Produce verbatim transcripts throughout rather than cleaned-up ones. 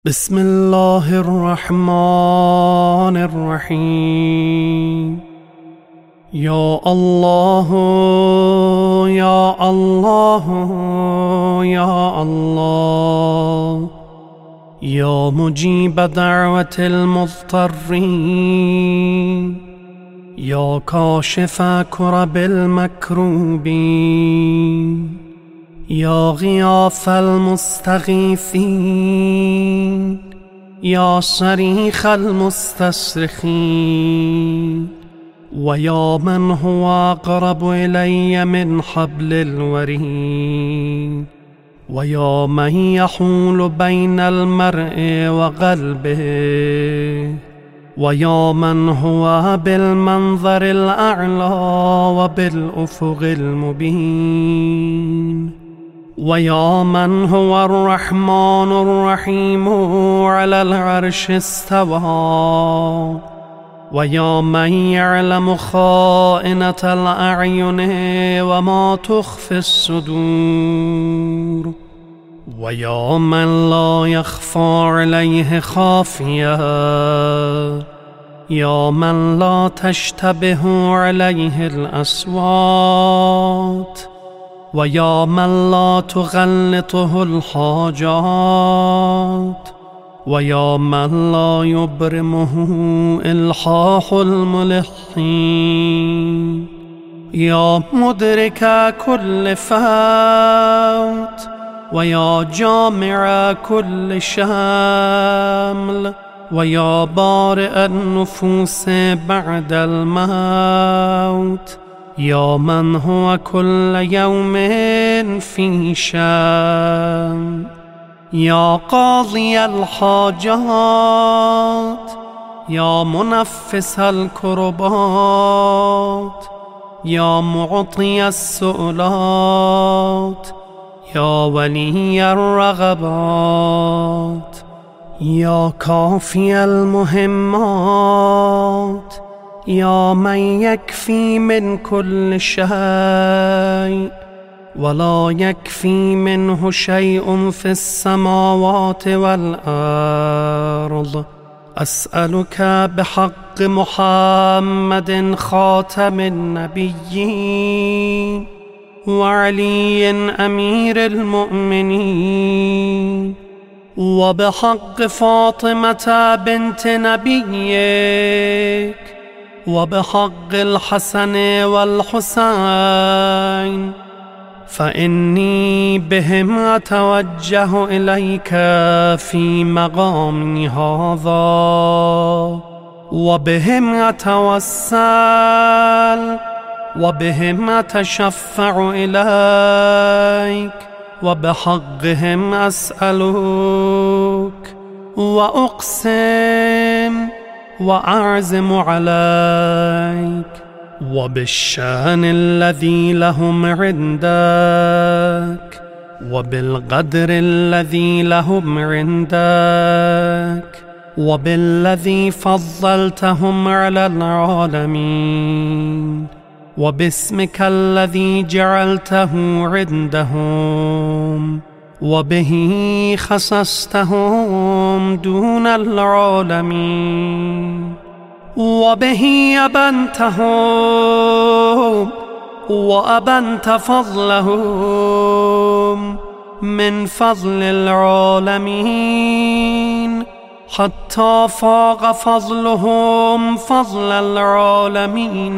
بسم الله الرحمن الرحيم. يا الله يا الله يا الله، يا مجيب دعوة المضطرين، يا كاشف كرب المكروبين، يا غياث المستغيثين، يا صريخ المستصرخين، ويا من هو أقرب إلي من حبل الوريد، ويا من يحول بين المرء وقلبه، ويا من هو بالمنظر الأعلى وبالأفق المبين، ويا من هو الرحمن الرحيم على العرش استوى، ويا من يعلم خائنة الأعين وما تخفي الصدور، ويا من لا يخفى عليه خافية، يا من لا تشتبه عليه الأصوات، ويا من لا تغلطه الحاجات، ويا من لا يبرمه إلحاح الملحين، يا مدرك كل فوت، ويا جامع كل شمل، ويا بارئ النفوس بعد الموت، يا من هو كل يوم في شان، يا قاضي الحاجات، يا منفس الكربات، يا معطي السؤلات، يا ولي الرغبات، يا كافي المهمات، يا من يكفي من كل شيء ولا يكفي منه شيء في السماوات والأرض، أسألك بحق محمد خاتم النبيين وعلي أمير المؤمنين، وبحق فاطمة بنت نبيك، وبحق الحسن والحسين، فإني بهم أتوجه إليك في مقامي هذا، وبهم أتوسل، وبهم أتشفع إليك، وبحقهم أسألك وأقسم وأعزم عليك، وبالشأن الذي لهم عندك، وبالقدر الذي لهم عندك، وبالذي فضلتهم على العالمين، وباسمك الذي جعلته عندهم، وبه خصصتهم دون العالمين، وبه أبنتهم وأبنت فضلهم من فضل العالمين، حتى فاق فضلهم فضل العالمين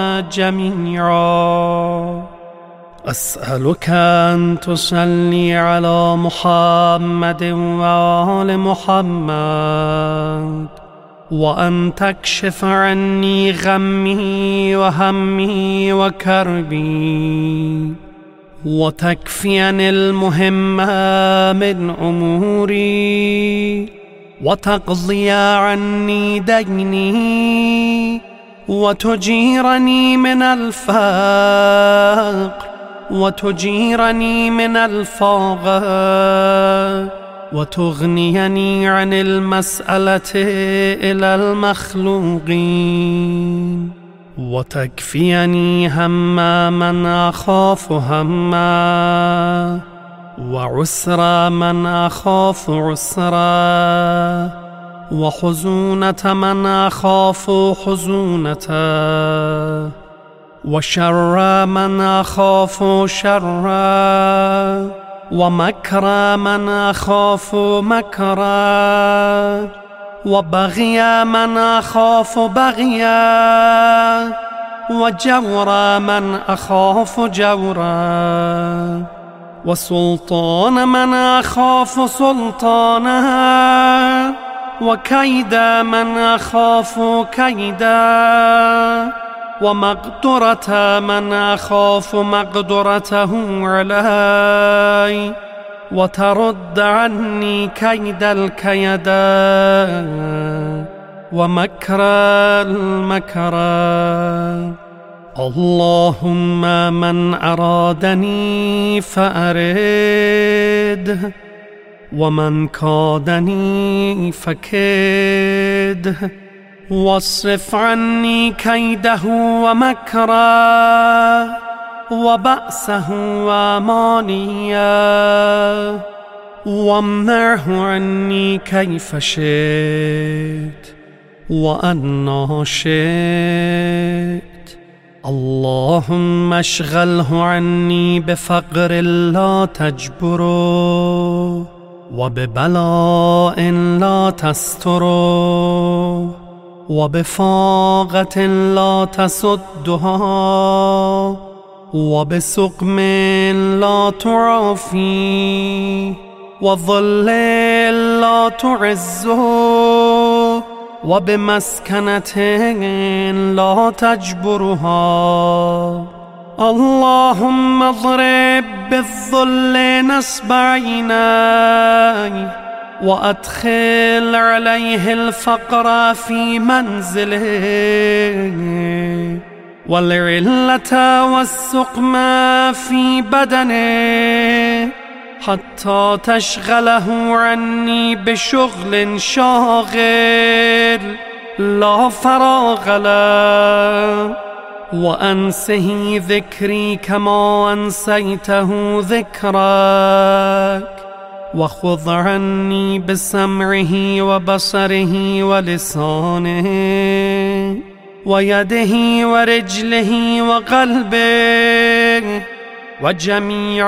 جميعا. أسألك أن تصلي على محمد وآل محمد، وأن تكشف عني غمي وهمي وكربي، وتكفيني المهم من أموري، وتقضي عني ديني، وتجيرني من الفقر، وتجيرني من الفقر، وتغنيني عن المسألة إلى المخلوقين، وتكفيني هم من أخاف همه، وعسر من أخاف عسرا، وحزونة من أخاف حزونة، وشر من أخاف شرا، ومكر من أخاف مكرا، وبغي من أخاف بغيا، وجور من أخاف جورا، وسلطان من أخاف سلطانا، وكيد من أخاف كيدا، ومقدرة من أخاف مقدرته علي، وترد عني كيد الكيدا، ومكر المكرا. اللهم من أرادني فأرده، ومن كادني فكده، واصرف عني كيده ومكره وبأسه وأمانيه، وامنعه عني كيف شئت وأنا شئت. اللهم اشغله عني بفقر لا تجبره، وببلاء لا تستره، وبفاقة لا تسدها، وبسقم لا تعافي، وظل لا تعزه، وبمسكنة لا تجبرها. اللهم اضرب بالذل نصب عينيه، وأدخل عليه الفقر في منزله، والعلة والسقم في بدنه، حتى تشغله عني بشغل شاغل لا فراغ له، وأنسه ذكري كما أنسيته ذكرك، وخذ عني بسمعه وبصره ولسانه ويده ورجله وقلبه وجميع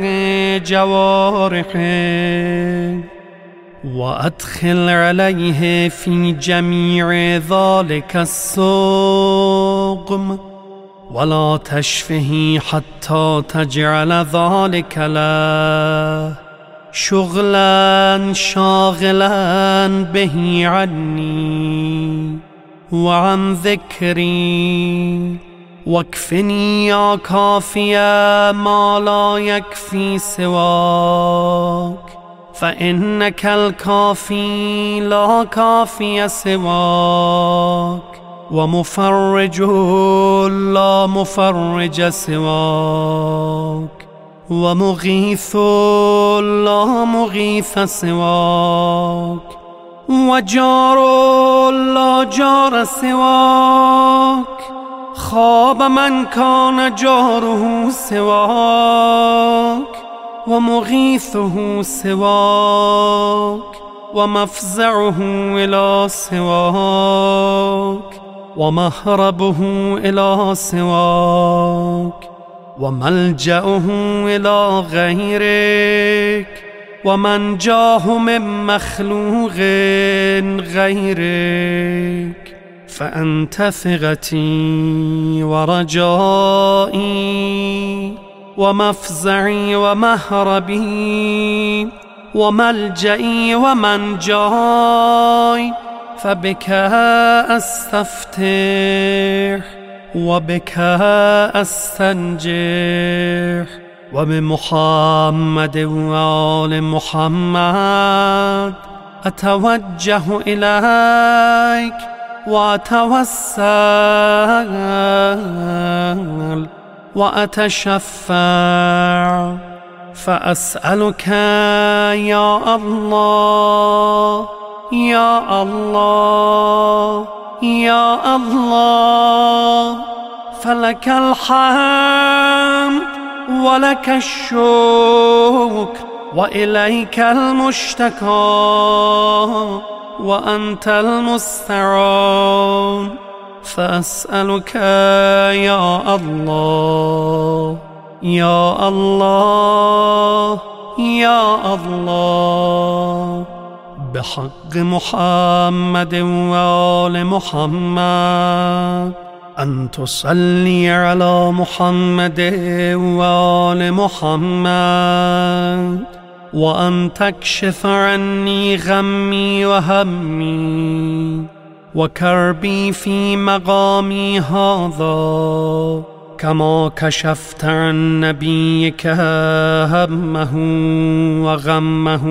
جوارحه، وأدخل عليه في جميع ذلك السقم، ولا تشفه حتى تجعل ذلك له شغلا شاغلا به عني وعن ذكري. واكفني يا كافيا ما لا يكفي سواك، فإنك الكافي لا كافي سواك، ومفرج لا مفرج سواك، ومغيث لا مغيث سواك، وجار لا جار سواك. خاب من كان جاره سواك، ومغيثه سواك، ومفزعه إلى سواك، ومهربه إلى سواك، وملجأه إلى غيرك، ومنجاه من مخلوق غيرك. فأنت ثقتي ورجائي ومفزعي ومهربي وملجئي ومنجاي، فبك أستفتح وبك أستنجح، وبمحمد وآل محمد أتوجه إليك وأتوسل وأتشفع، فأسألك يا الله يا الله يا الله، فلك الحمد ولك الشكر وإليك المشتكى وأنت المستعان. فأسألك يا الله يا الله يا الله بحق محمد وآل محمد أن تصلي على محمد وآل محمد، وأن تكشف عني غمي وهمي وكربي في مقامي هذا، كما كشفت عن نبيك همه وغمه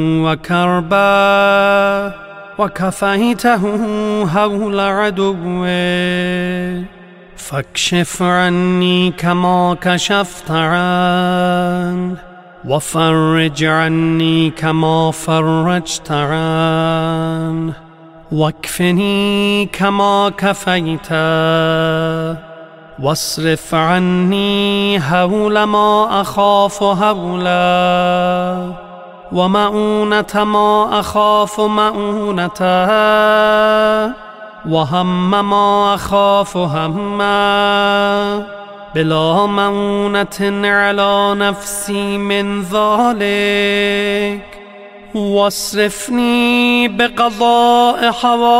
وكربه وكفيته هول عدوه. فاكشف عني كما كشفت عنه، وفرج عني كما فرجت عنه، واكفني كما كفيته، واصرف عني هول ما أخاف هوله، ومؤونة ما أخاف مؤونته، وهم ما أخاف همه، بلا مؤونة على نفسي من ذلك. واصرفني بقضاء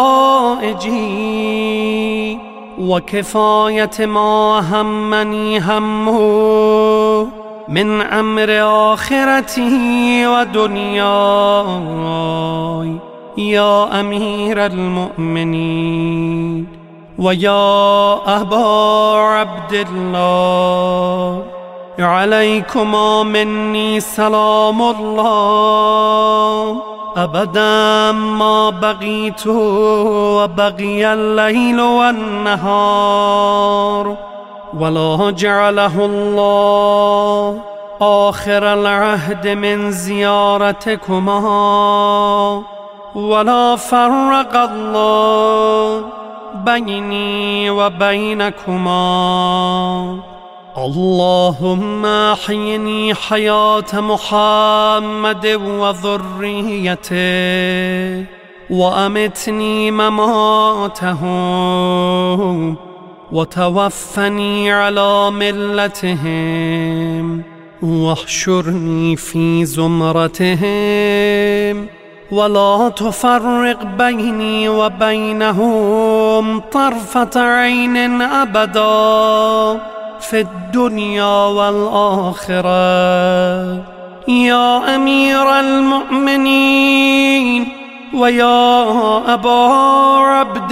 حوائجي وكفاية ما همني همه من أمر آخرتي ودنياي، يا أمير المؤمنين ويا أبا عبد الله، عليكما مني سلام الله أبدا ما بقيت وبقي الليل والنهار، ولا جعله الله آخر العهد من زيارتكما، ولا فرق الله بيني وبينكما. اللهم احيني حياة محمد وذريته، وأمتني مماته، وتوفني على ملتهم، واحشرني في زمرتهم، ولا تفرق بيني وبينهم طرفة عين أبدا في الدنيا والآخرة. يا أمير المؤمنين ويا أبا عبد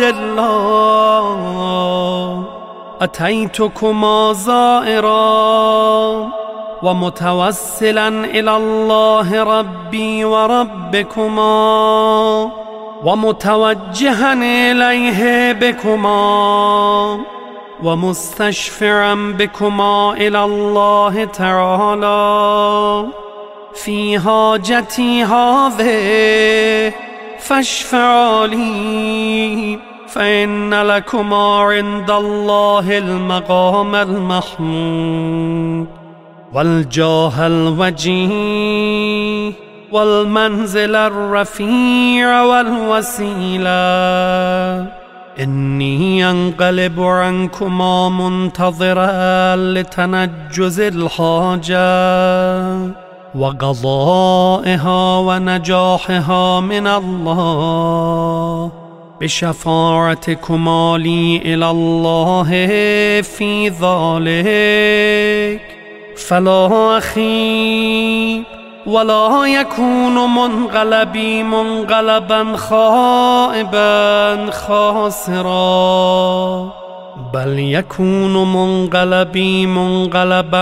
الله، أتيتكما زائرا ومتوسلا إلى الله ربي وربكما، ومتوجها إليه بكما، ومستشفعا بكما إلى الله تعالى في حاجتي هذه، فاشفعا لي، فإن لكما عند الله المقام المحمود والجاه الوجيه والمنزل الرفيع والوسيلة. إني أنقلب عنكما منتظرا لتنجز الحاجة وقضائها ونجاحها من الله، بشفاعتكما لي إلى الله في ذلك، فلا أخيب ولا يكون منقلبي منقلبا خائبا خاسرا، بل يكون منقلبي منقلبا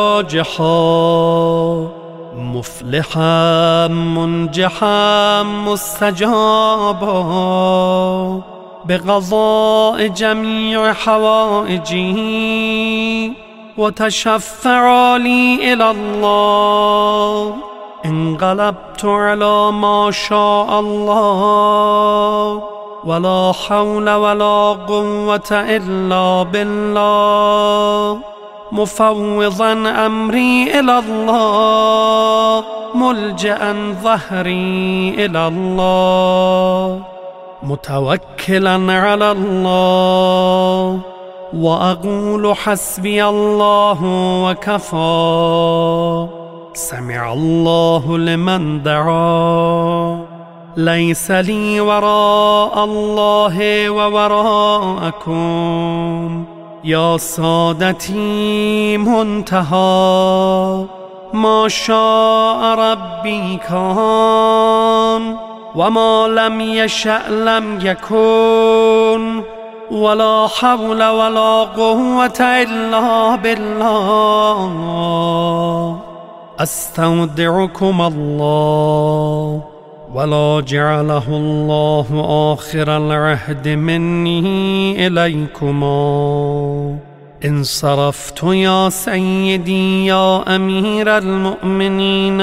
راجحا مفلحا منجحا مستجابا بقضاء جميع حوائجي، وتشفع لي إلى الله. انقلبت على ما شاء الله، ولا حول ولا قوة إلا بالله. مفوضا أمري إلى الله ملجأ ظهري إلى الله متوكلا على الله وأقول حسبي الله وكفى سمع الله لمن دعا ليس لي وراء الله ووراءكم يا سادتي منتهى ما شاء ربي كان وما لم يشأ لم يكن ولا حول ولا قوة إلا بالله أستودعكم الله ولا جعله الله آخر العهد مني إليكما انصرفت يا سيدي يا أمير المؤمنين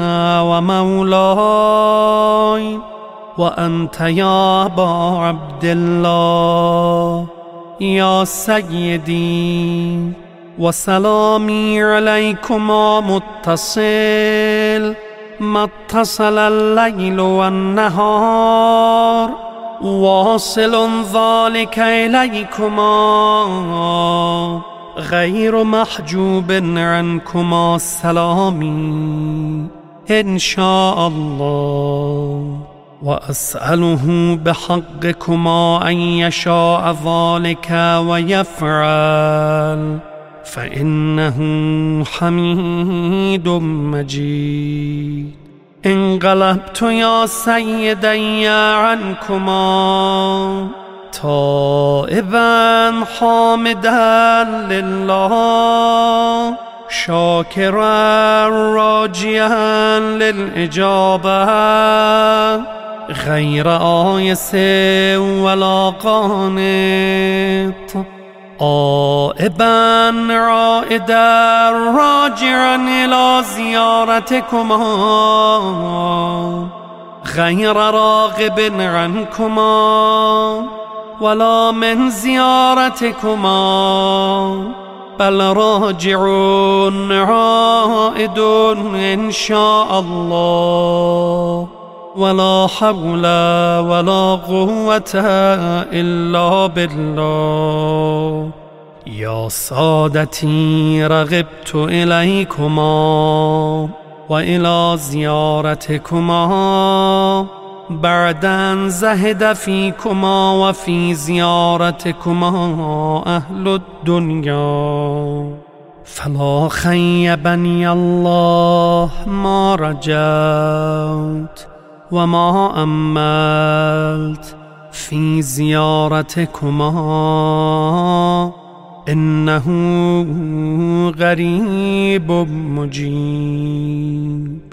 ومولاي وأنت يا أبا عبد الله يا سيدي وسلامي عليكما متصل ما اتصل الليل والنهار واصل ذلك إليكما غير محجوب عنكما سلامي إن شاء الله وأسأله بحقكما أن يشاء ذلك ويفعل فإنه حميد مجيد انقلبت يا سيدي عنكما تائبا حامدا لله شاكرا راجيا للإجابة غير آيس ولا قانط آئبا رائدا راجعا إلى زيارتكما غير راغب عنكما ولا من زيارتكما بل راجع عائد إن شاء الله ولا حول ولا قوة إلا بالله يا سادتي رغبت إليكما وإلى زيارتكما بعد أن زهد فيكما وفي زيارتكما أهل الدنيا فلا خيبني الله ما رجوت وما أملت في زيارتكما إنه غريب مجيب